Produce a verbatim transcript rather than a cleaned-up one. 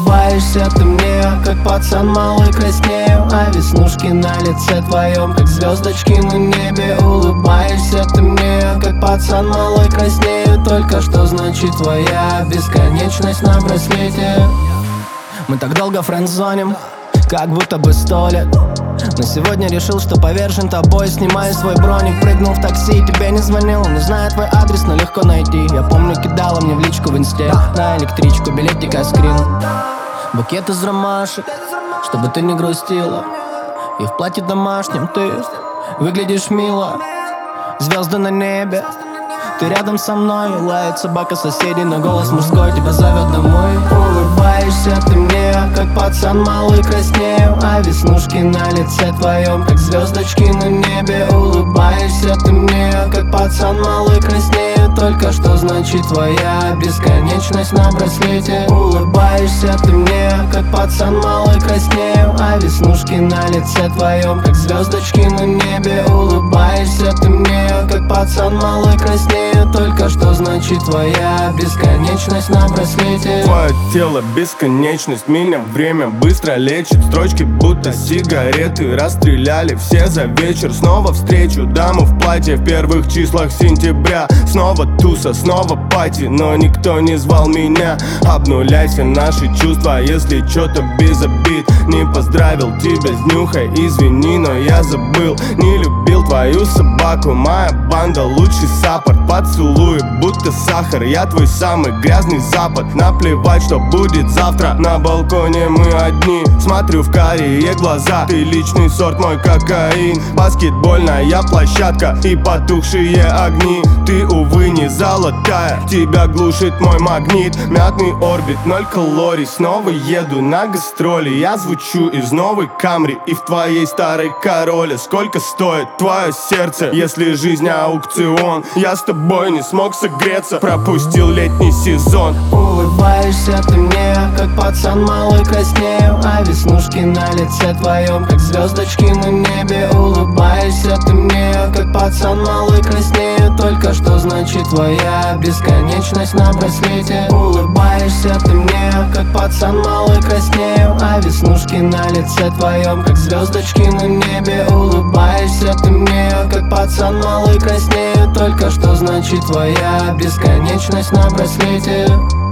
улыбаешься ты мне, как пацан малый краснею, а веснушки на лице твоем, как звездочки на небе. Улыбаешься ты мне, как пацан малый краснею. Только что значит твоя бесконечность на браслете. Мы так долго френдзоним, как будто бы сто лет. Но сегодня решил, что повержен тобой. Снимаю свой броник, прыгнул в такси. Тебе не звонил, не знаю твой адрес, но легко найти. Я помню, кидала мне в личку в инсте на электричку билетик айскрим, букет из ромашек, чтобы ты не грустила. И в платье домашнем ты выглядишь мило. Звезды на небе, ты рядом со мной. Лает собака соседей, но голос мужской тебя зовет домой. Улыбаешься ты мне, как пацан малый краснею, а веснушки на лице твоем, как звездочки на небе. Улыбаешься ты мне, как пацан малый краснею. Только что значит твоя бесконечность на браслете. Улыбаешься ты мне, как пацан малый краснею, а веснушки на лице твоем, как звездочки на небе. Улыбаешься ты мне, как пацан малый краснею. Только что значит твоя бесконечность на браслете. Твое тело бесконечность, меня время быстро лечит. Строчки будто сигареты, расстреляли все за вечер. Снова встречу даму в платье в первых числах сентября. Снова туса, снова пати, но никто не звал меня. Обнуляйся наши чувства, если чё-то без обид. Не поздравил тебя с днюхой, извини, но я забыл. Не любил твою собаку, моя банда лучший саппорт. Поцелуи будто сахар, я твой самый грязный запад. Наплевать, что будет завтра, на балконе мы одни. Смотрю в карие глаза, ты личный сорт, мой кокаин. Баскетбольная площадка и потухшие огни. Ты, увы, не золотая, тебя глушит мой магнит. Мятный орбит, ноль калорий, снова еду на гастроли. Я звучу из новой Камри и в твоей старой Короле. Сколько стоит твое сердце, если жизнь аукцион? Я с тобой не смог согреться, пропустил летний сезон. Улыбаешься ты мне, как пацан малый краснею, а веснушки на лице твоем, как звездочки на небе. Улыбаешься ты мне, как пацан малый краснею. Только что значит твоя бесконечность на браслете. Улыбаешься ты мне, как пацан малый краснею, а веснушки на лице твоем, как звездочки на небе. Улыбаешься ты мне, как пацан малый краснею. Только что значит твоя бесконечность на браслете.